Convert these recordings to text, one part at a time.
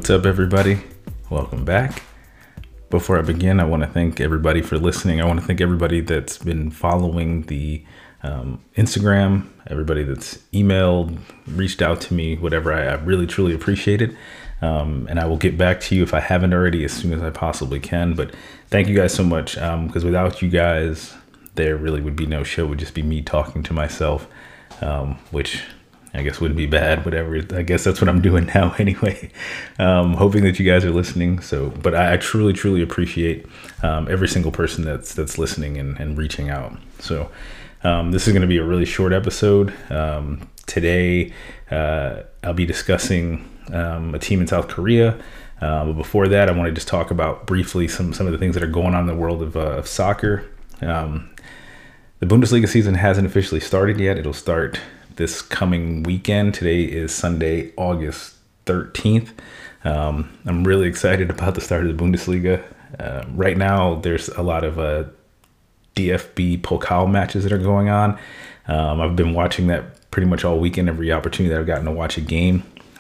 What's up, everybody? Welcome back. Before I begin, I want to thank everybody for listening. I want to thank everybody that's been following the Instagram, everybody that's emailed, reached out to me, whatever. I really, truly appreciate it. And I will get back to you if I haven't already as soon as I possibly can. But thank you guys so much, because without you guys, there really would be no show. It would just be me talking to myself, which I guess wouldn't be bad, whatever. I guess that's what I'm doing now anyway. Hoping that you guys are listening. But I truly, truly appreciate every single person that's listening and reaching out. So this is going to be a really short episode. Today, I'll be discussing a team in South Korea. But before that, I want to just talk about briefly some of the things that are going on in the world of soccer. The Bundesliga season hasn't officially started yet. It'll start this coming weekend. Today is Sunday, August 13th. I'm really excited about the start of the Bundesliga. Right now, there's a lot of DFB Pokal matches that are going on. I've been watching that pretty much all weekend, every opportunity that I've gotten to watch a game.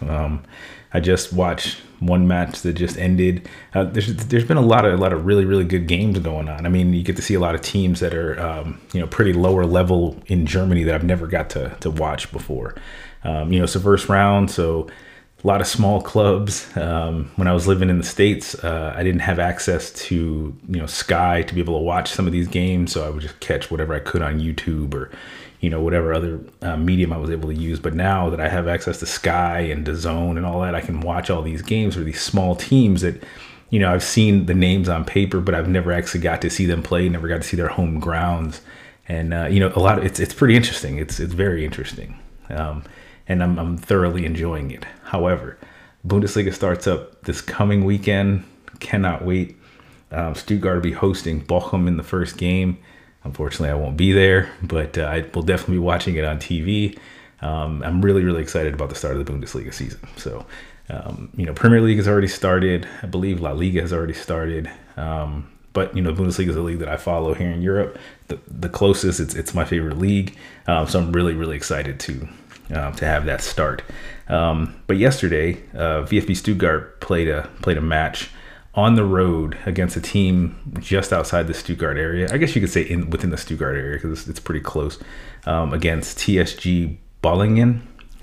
I just watched one match that just ended. There's been a lot of really, really good games going on. I mean, you get to see a lot of teams that are, pretty lower level in Germany that I've never got to watch before. It's the first round, so a lot of small clubs. When I was living in the States, I didn't have access to, Sky to be able to watch some of these games. So I would just catch whatever I could on YouTube or, whatever other medium I was able to use. But now that I have access to Sky and DAZN and all that, I can watch all these games for these small teams that, I've seen the names on paper, but I've never actually got to see them play, never got to see their home grounds. And, a lot of it's pretty interesting. It's very interesting. And I'm thoroughly enjoying it. However, Bundesliga starts up this coming weekend. Cannot wait. Stuttgart will be hosting Bochum in the first game. Unfortunately, I won't be there, but I will definitely be watching it on TV. I'm really, really excited about the start of the Bundesliga season. So, Premier League has already started. I believe La Liga has already started. But, Bundesliga is a league that I follow here in Europe. The closest, it's my favorite league. So I'm really, really excited to have that start. But yesterday, VfB Stuttgart played a match on the road against a team just outside the Stuttgart area. I guess you could say within the Stuttgart area because it's pretty close, against TSG Bollingen.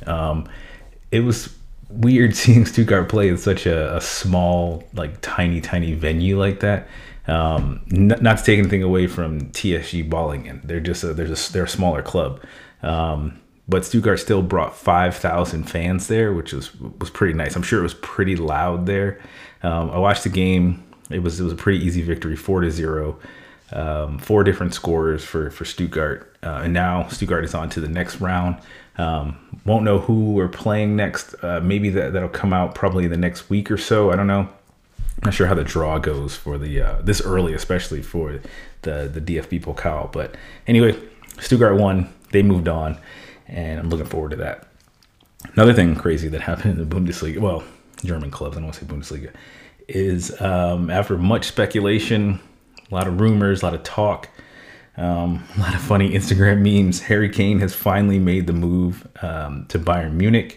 It was weird seeing Stuttgart play in such a small, tiny venue like that. Not to take anything away from TSG Bollingen. They're a smaller club. But Stuttgart still brought 5,000 fans there, which was pretty nice. I'm sure it was pretty loud there. I watched the game. It was a pretty easy victory, 4-0. 4 different scorers for Stuttgart. And now Stuttgart is on to the next round. Won't know who we're playing next. Maybe that'll come out probably in the next week or so. I don't know. Not sure how the draw goes for the this early, especially for the DFB Pokal. But anyway, Stuttgart won. They moved on. And I'm looking forward to that. Another thing crazy that happened in the Bundesliga, well, German clubs, I don't want to say Bundesliga, is after much speculation, a lot of rumors, a lot of talk, a lot of funny Instagram memes, Harry Kane has finally made the move to Bayern Munich.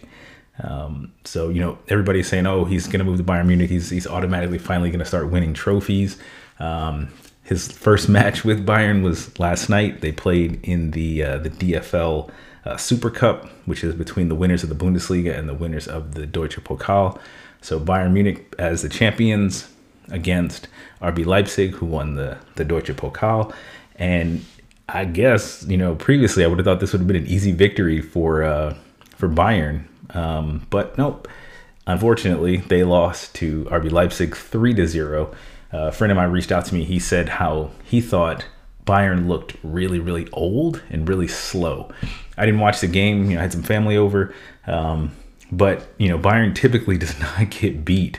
So, everybody's saying, oh, he's going to move to Bayern Munich. He's automatically finally going to start winning trophies. His first match with Bayern was last night. They played in the DFL Super Cup, which is between the winners of the Bundesliga and the winners of the Deutsche Pokal. So Bayern Munich as the champions against RB Leipzig, who won the Deutsche Pokal. And I guess, previously I would have thought this would have been an easy victory for Bayern. But nope. Unfortunately, they lost to RB Leipzig 3-0. A friend of mine reached out to me. He said how he thought Bayern looked really, really old and really slow. I didn't watch the game. I had some family over. But, Bayern typically does not get beat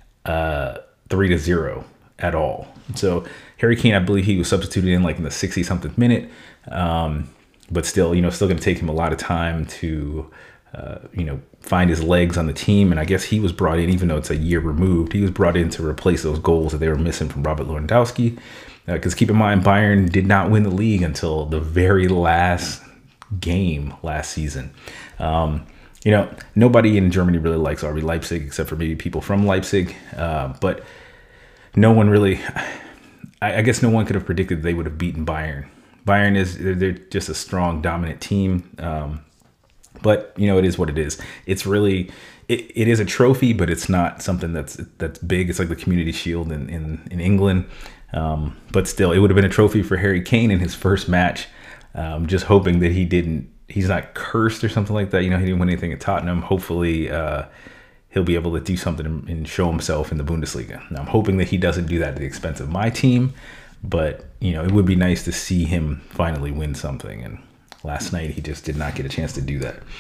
3-0 at all. So Harry Kane, I believe he was substituted in the 60-something minute. But still, still going to take him a lot of time to, find his legs on the team. And I guess he was brought in, even though it's a year removed, he was brought in to replace those goals that they were missing from Robert Lewandowski. Because keep in mind, Bayern did not win the league until the very last game last season. Nobody in Germany really likes RB Leipzig except for maybe people from Leipzig. But no one really, I guess no one could have predicted they would have beaten Bayern. They're just a strong, dominant team. But it is what it is. It's really, it is a trophy, but it's not something that's big. It's like the Community Shield in England. But still, it would have been a trophy for Harry Kane in his first match. Just hoping that he's not cursed or something like that. He didn't win anything at Tottenham. Hopefully, he'll be able to do something and show himself in the Bundesliga. Now, I'm hoping that he doesn't do that at the expense of my team. But, it would be nice to see him finally win something. And last night, he just did not get a chance to do that.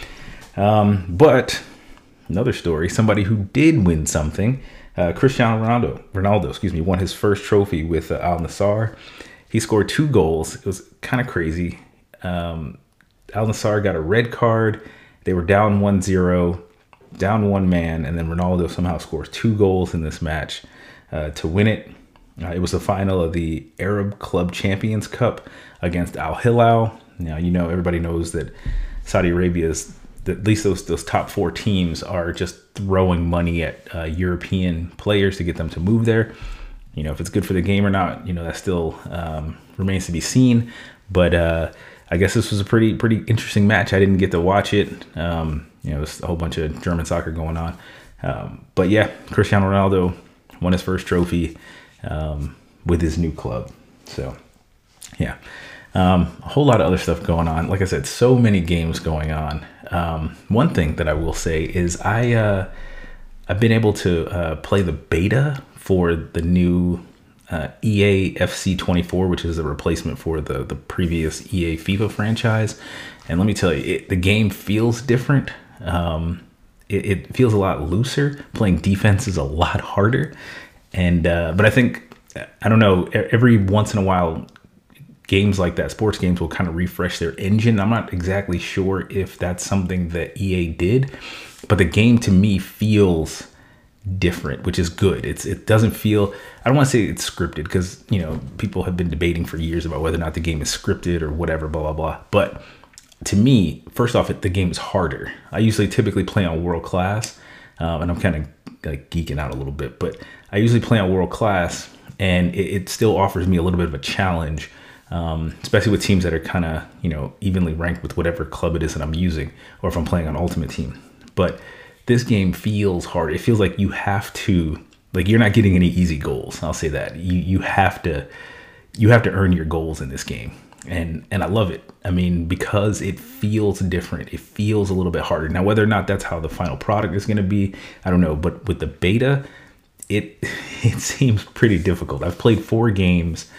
But another story, somebody who did win something, Cristiano Ronaldo, won his first trophy with Al Nassr. He scored 2 goals. It was kind of crazy. Al Nassr got a red card. They were down 1-0, down 1 man, and then Ronaldo somehow scores 2 goals in this match to win it. It was the final of the Arab Club Champions Cup against Al Hilal. Now, everybody knows that Saudi Arabia's, at least those top 4 teams are just throwing money at European players to get them to move there. If it's good for the game or not, that still remains to be seen. But I guess this was a pretty interesting match. I didn't get to watch it. It was a whole bunch of German soccer going on. But yeah, Cristiano Ronaldo won his first trophy with his new club. So yeah, a whole lot of other stuff going on. Like I said, so many games going on. One thing that I will say is I've been able to play the beta for the new EA FC 24, which is a replacement for the previous EA FIFA franchise. And let me tell you, the game feels different. It feels a lot looser. Playing defense is a lot harder. And but I think, I don't know, every once in a while, games like that, sports games, will kind of refresh their engine. I'm not exactly sure if that's something that EA did, but the game to me feels different, which is good. It doesn't feel, I don't want to say it's scripted, because people have been debating for years about whether or not the game is scripted or whatever, blah blah blah. But to me, first off, the game is harder. I typically play on world class, and I'm kind of like geeking out a little bit, but I usually play on world class, and it still offers me a little bit of a challenge, especially with teams that are kind of evenly ranked with whatever club it is that I'm using, or if I'm playing on Ultimate Team. But this game feels hard. It feels like you have to, like, you're not getting any easy goals. I'll say that. You have to earn your goals in this game. And I love it. I mean, because it feels different. It feels a little bit harder. Now, whether or not that's how the final product is going to be, I don't know. But with the beta, it seems pretty difficult. I've played 4 games.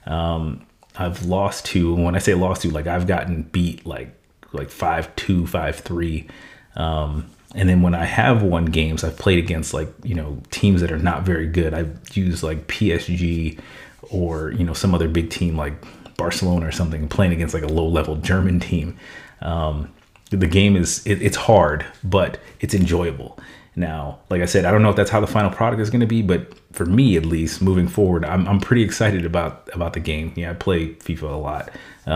I've lost 2. And when I say lost 2, like, I've gotten beat like 5-2, 5-3. And then when I have won games, I've played against teams that are not very good. I've used like PSG or, some other big team like Barcelona or something, playing against like a low level German team. The game it's hard, but it's enjoyable. Now, like I said, I don't know if that's how the final product is going to be, but for me, at least, moving forward, I'm pretty excited about the game. Yeah, I play FIFA a lot.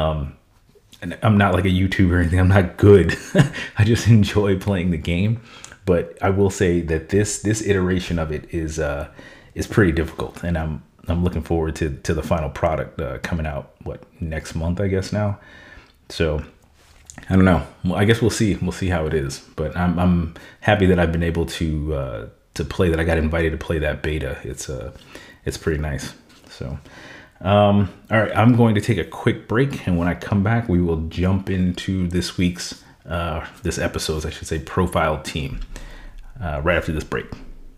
And I'm not like a YouTuber or anything. I'm not good. I just enjoy playing the game. But I will say that this iteration of it is pretty difficult, and I'm looking forward to the final product coming out next month, I guess now. So I don't know. Well, I guess we'll see. We'll see how it is. But I'm happy that I've been able to play that. I got invited to play that beta. It's pretty nice. So. All right, I'm going to take a quick break, and when I come back, we will jump into this episode's, I should say, profile team right after this break.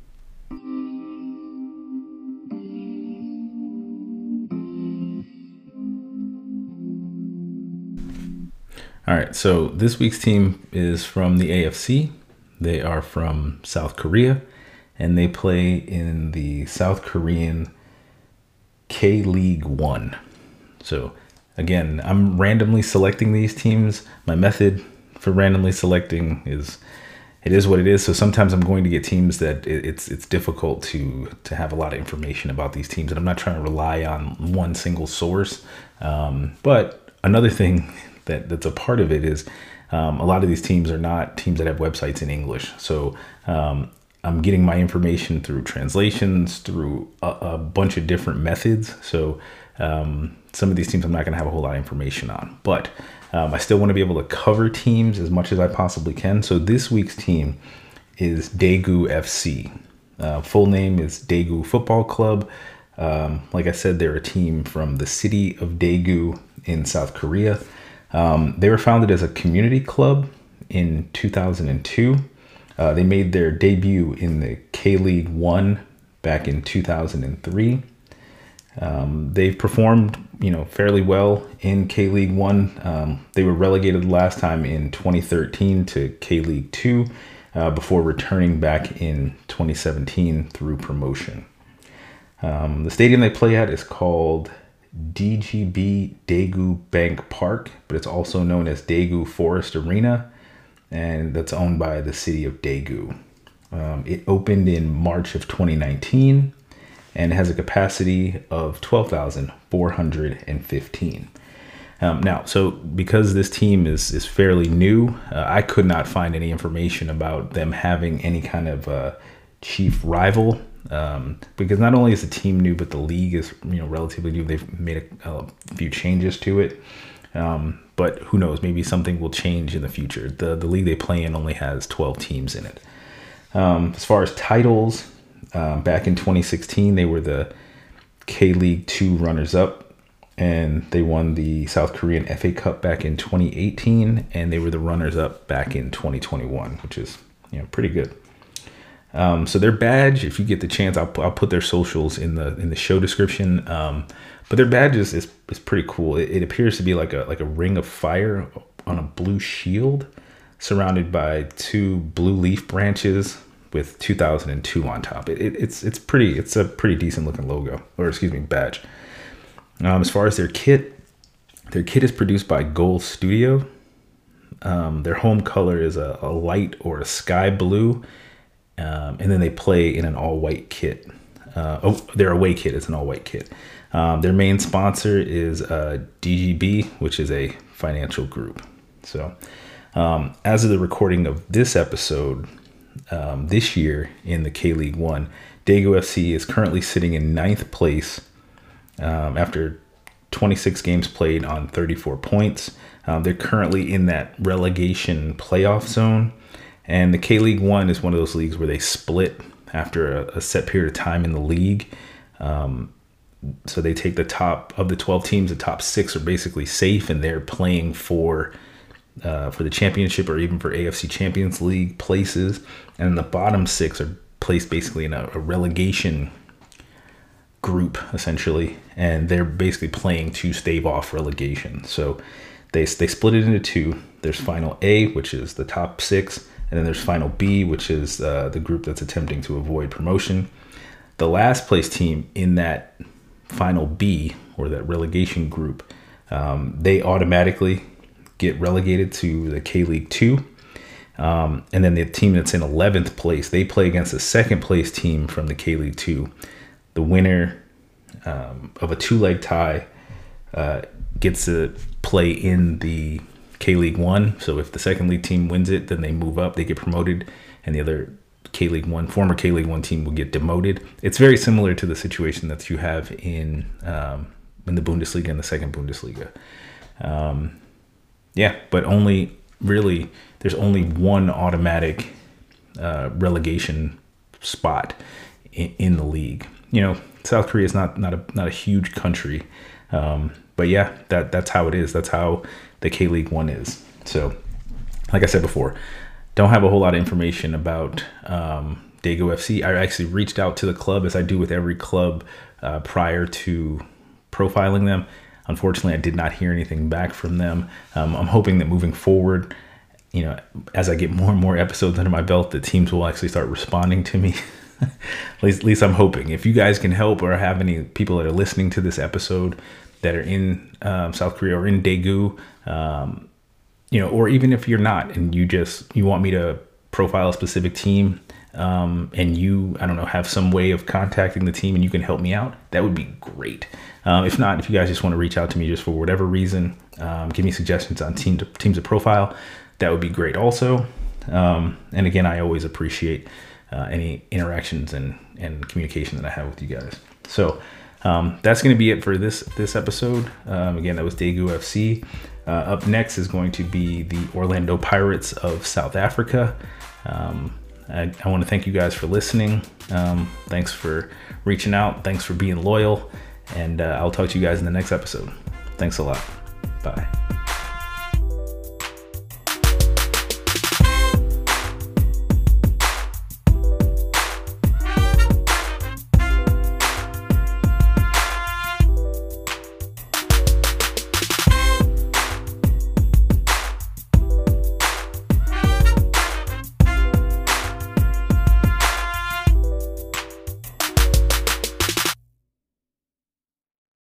All right, so this week's team is from the AFC. They are from South Korea, and they play in the South Korean K-League 1. So again, I'm randomly selecting these teams. My method for randomly selecting is what it is. So sometimes I'm going to get teams that it's difficult to have a lot of information about these teams, and I'm not trying to rely on one single source. But another thing that's a part of it is A lot of these teams are not teams that have websites in English. So I'm getting my information through translations, through a bunch of different methods. So some of these teams I'm not going to have a whole lot of information on, but I still want to be able to cover teams as much as I possibly can. So this week's team is Daegu FC. Full name is Daegu Football Club. Like I said, they're a team from the city of Daegu in South Korea. They were founded as a community club in 2002. They made their debut in the K-League 1 back in 2003. They've performed, fairly well in K-League 1. They were relegated last time in 2013 to K-League 2 before returning back in 2017 through promotion. The stadium they play at is called DGB Daegu Bank Park, but it's also known as Daegu Forest Arena, and that's owned by the city of Daegu. It opened in March of 2019 and has a capacity of 12,415. Now, so because this team is fairly new, I could not find any information about them having any kind of chief rival. Because not only is the team new, but the league is relatively new. They've made a few changes to it, but who knows? Maybe something will change in the future. The league they play in only has 12 teams in it. As far as titles, back in 2016 they were the K-League 2 runners-up, and they won the South Korean FA Cup back in 2018, and they were the runners-up back in 2021, which is pretty good. So their badge, if you get the chance, I'll put their socials in the show description. But their badge is pretty cool. It appears to be like a ring of fire on a blue shield, surrounded by 2 blue leaf branches with 2002 on top. It's a pretty decent looking logo, or excuse me, badge. As far as their kit is produced by Goal Studio. Their home color is a light or a sky blue. And then they play in an all-white kit. Their away kit is an all-white kit. Their main sponsor is DGB, which is a financial group. So as of the recording of this episode, this year in the K-League 1, Daegu FC is currently sitting in 9th place after 26 games played on 34 points. They're currently in that relegation playoff zone. And the K-League 1 is one of those leagues where they split after a set period of time in the league. So they take the top of the 12 teams, the top 6 are basically safe, and they're playing for the championship or even for AFC Champions League places. And the bottom 6 are placed basically in a relegation group, essentially. And they're basically playing to stave off relegation. So they split it into 2. There's Final A, which is the top 6. And then there's Final B, which is the group that's attempting to avoid promotion. The last place team in that Final B, or that relegation group, they automatically get relegated to the K-League 2. And then the team that's in 11th place, they play against the 2nd place team from the K-League 2. The winner of a 2-leg tie gets to play in the K-League 1. So if the second league team wins it, then they move up, they get promoted, and the other former K-League 1 team will get demoted. It's very similar to the situation that you have in the Bundesliga and the second Bundesliga. But there's only one automatic relegation spot in the league. South Korea is not a huge country, but yeah, that's how it is. That's how the K-League 1 is. So, like I said before, don't have a whole lot of information about Daegu FC. I actually reached out to the club, as I do with every club, prior to profiling them. Unfortunately, I did not hear anything back from them. I'm hoping that moving forward, as I get more and more episodes under my belt, the teams will actually start responding to me. At least I'm hoping. If you guys can help, or have any people that are listening to this episode that are in South Korea or in Daegu, or even if you're not, and you want me to profile a specific team, and you, have some way of contacting the team and you can help me out, that would be great. If not, if you guys just want to reach out to me just for whatever reason, give me suggestions on teams to profile, that would be great also. And again, I always appreciate any interactions and communication that I have with you guys. So that's going to be it for this episode. Again, that was Daegu FC. Up next is going to be the Orlando Pirates of South Africa. I want to thank you guys for listening. Thanks for reaching out. Thanks for being loyal. And I'll talk to you guys in the next episode. Thanks a lot. Bye.